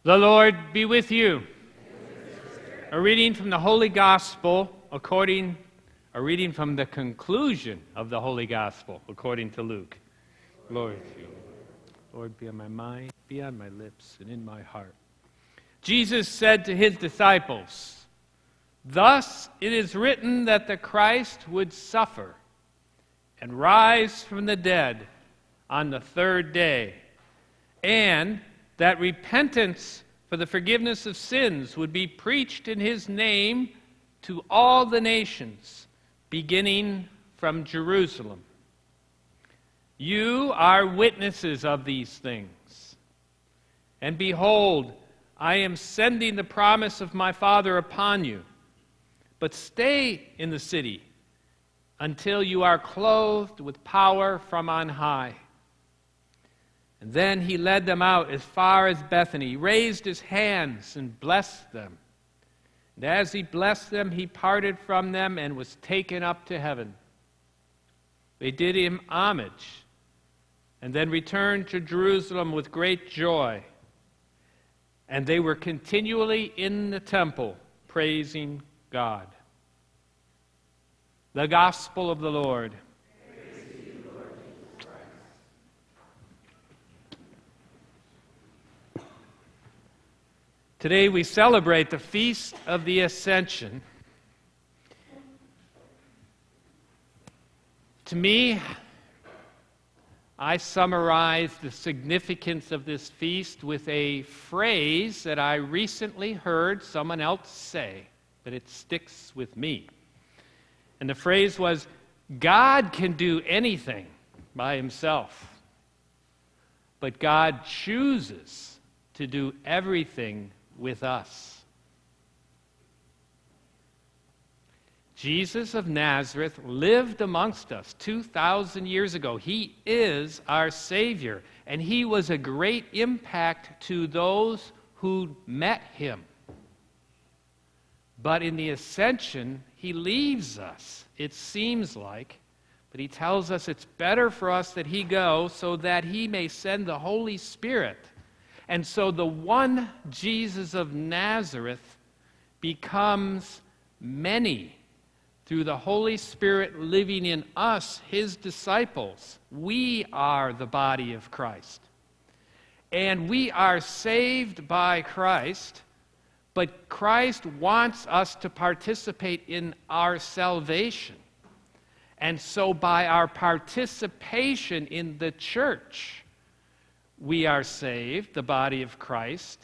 The Lord be with you. A reading from the Holy Gospel a reading from the conclusion of the Holy Gospel according to Luke. Glory to you. Lord, be on my mind, be on my lips, and in my heart. Jesus said to his disciples, "Thus it is written that the Christ would suffer and rise from the dead on the third day, and that repentance for the forgiveness of sins would be preached in his name to all the nations, beginning from Jerusalem. You are witnesses of these things. And behold, I am sending the promise of my Father upon you. But stay in the city until you are clothed with power from on high." And then he led them out as far as Bethany, raised his hands and blessed them. And as he blessed them, he parted from them and was taken up to heaven. They did him homage and then returned to Jerusalem with great joy. And they were continually in the temple praising God. The Gospel of the Lord. Praise to you, Lord Jesus Christ. Today we celebrate the Feast of the Ascension. To me, I summarize the significance of this feast with a phrase that I recently heard someone else say, but it sticks with me. And the phrase was, God can do anything by himself, but God chooses to do everything with us. Jesus of Nazareth lived amongst us 2,000 years ago. He is our Savior, and he was a great impact to those who met him. But in the ascension, he leaves us, it seems like, but he tells us it's better for us that he go so that he may send the Holy Spirit. And so the one Jesus of Nazareth becomes many through the Holy Spirit living in us, his disciples. We are the body of Christ. And we are saved by Christ, but Christ wants us to participate in our salvation. And so by our participation in the church, we are saved, the body of Christ,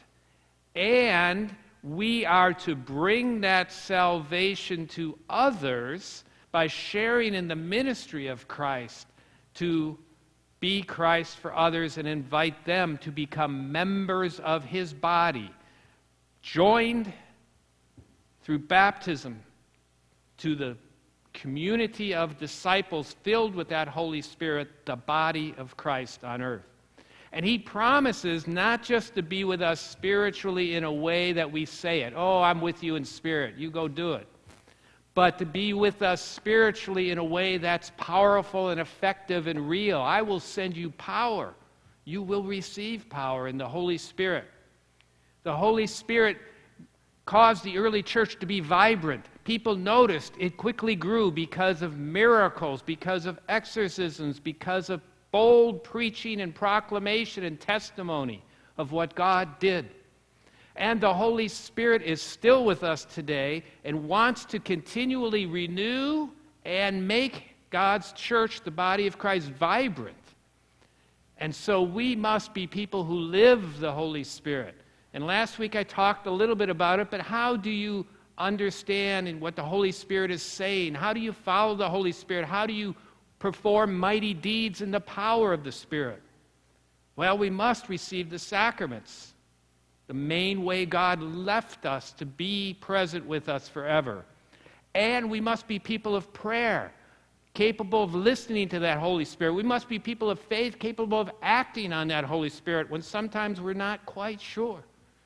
and we are to bring that salvation to others by sharing in the ministry of Christ, to be Christ for others and invite them to become members of his body, joined through baptism to the community of disciples filled with that Holy Spirit, the body of Christ on earth. And he promises not just to be with us spiritually in a way that we say it, "Oh, I'm with you in spirit, you go do it," but to be with us spiritually in a way that's powerful and effective and real. I will send you power. You will receive power in the Holy Spirit. The Holy Spirit caused the early church to be vibrant. People noticed it quickly grew because of miracles, because of exorcisms, because of bold preaching and proclamation and testimony of what God did. And the Holy Spirit is still with us today and wants to continually renew and make God's church, the body of Christ, vibrant. And so we must be people who live the Holy Spirit. And last week I talked a little bit about it, but how do you understand what the Holy Spirit is saying? How do you follow the Holy Spirit? How do you perform mighty deeds in the power of the Spirit? Well, we must receive the sacraments, the main way God left us to be present with us forever. And we must be people of prayer, capable of listening to that Holy Spirit. We must be people of faith, capable of acting on that Holy Spirit when sometimes we're not quite sure.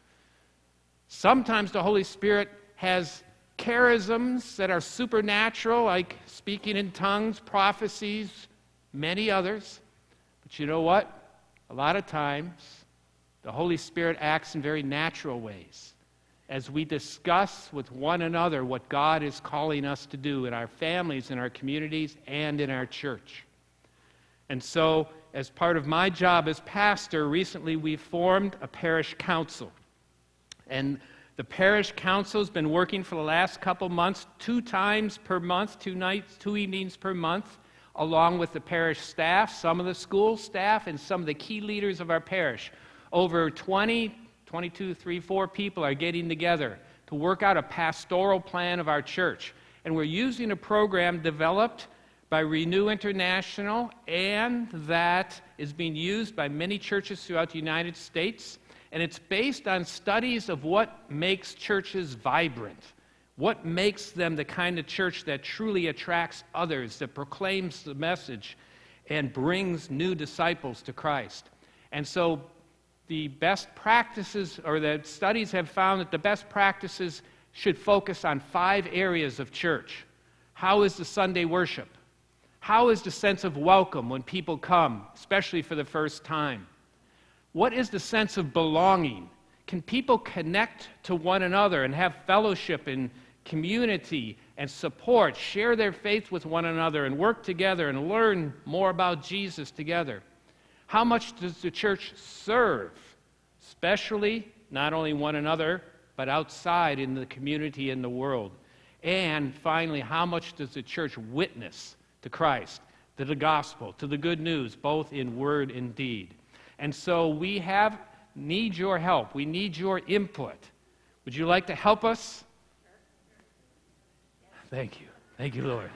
Sometimes the Holy Spirit has charisms that are supernatural, like speaking in tongues, prophecies, many others. But you know what? A lot of times, The Holy Spirit acts in very natural ways as we discuss with one another what God is calling us to do in our families, in our communities, and in our church. And so, as part of my job as pastor, recently we formed a parish council. And the parish council has been working for the last couple months, 2 times per month, 2 nights, 2 evenings per month, along with the parish staff, some of the school staff, and some of the key leaders of our parish. Over 22, 3, 4 people are getting together to work out a pastoral plan of our church. And we're using a program developed by Renew International, and that is being used by many churches throughout the United States. And it's based on studies of what makes churches vibrant, what makes them the kind of church that truly attracts others, that proclaims the message and brings new disciples to Christ. And so the best practices, or the studies have found that the best practices should focus on 5 areas of church. How is the Sunday worship? How is the sense of welcome when people come, especially for the first time? What is the sense of belonging? Can people connect to one another and have fellowship and community and support, share their faith with one another and work together and learn more about Jesus together? How much does the church serve, especially not only one another, but outside in the community and the world? And finally, how much does the church witness to Christ, to the gospel, to the good news, both in word and deed? And so we need your help. We need your input. Would you like to help us? Thank you. Thank you, Lord.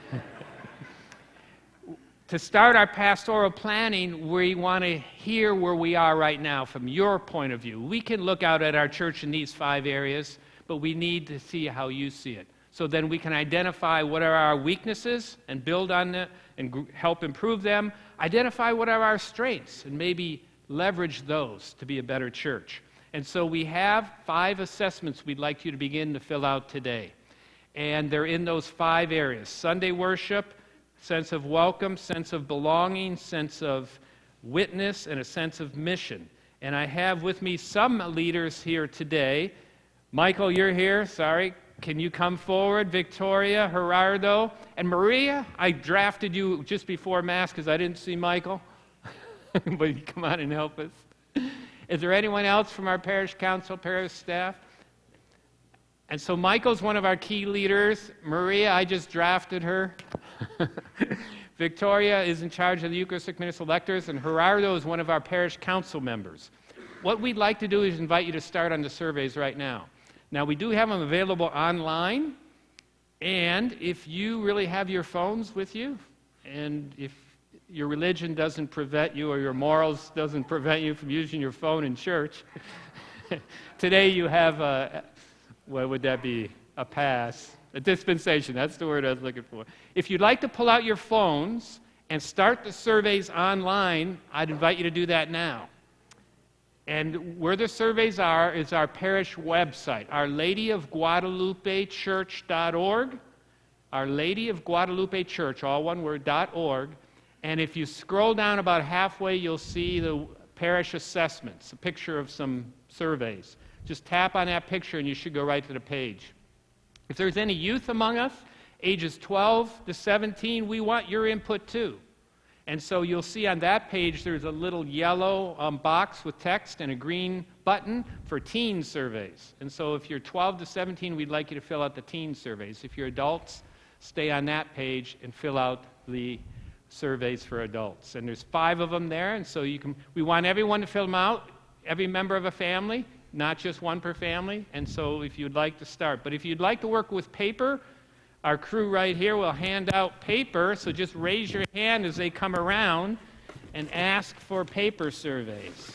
To start our pastoral planning, we want to hear where we are right now from your point of view. We can look out at our church in these 5 areas, but we need to see how you see it. So then we can identify what are our weaknesses and build on them and help improve them. Identify what are our strengths and maybe leverage those to be a better church. And so we have 5 assessments we'd like you to begin to fill out today. And they're in those 5 areas: Sunday worship, sense of welcome, sense of belonging, sense of witness, and a sense of mission. And I have with me some leaders here today. Michael, you're here. Sorry. Can you come forward? Victoria, Gerardo, and Maria. I drafted you just before Mass because I didn't see Michael. But you come on and help us. Is there anyone else from our parish council, parish staff? And so Michael's one of our key leaders. Maria, I just drafted her. Victoria is in charge of the Eucharistic Minister Electors, and Gerardo is one of our parish council members. What we'd like to do is invite you to start on the surveys right now. Now, we do have them available online, and if you really have your phones with you, and if your religion doesn't prevent you or your morals doesn't prevent you from using your phone in church, today you have what would that be? A pass. A dispensation, that's the word I was looking for. If you'd like to pull out your phones and start the surveys online, I'd invite you to do that now. And where the surveys are is our parish website, Our Lady of Guadalupe Church.org, Our Lady of Guadalupe Church, all one word, .org. And if you scroll down about halfway, you'll see the parish assessments, a picture of some surveys. Just tap on that picture and you should go right to the page. If there's any youth among us, ages 12 to 17, we want your input too. And so you'll see on that page there's a little yellow box with text and a green button for teen surveys. And so if you're 12 to 17, we'd like you to fill out the teen surveys. If you're adults, stay on that page and fill out the surveys for adults. And there's 5 of them there, and so we want everyone to fill them out, every member of a family, not just one per family. And so if you'd like to start. But if you'd like to work with paper, our crew right here will hand out paper, so just raise your hand as they come around and ask for paper surveys.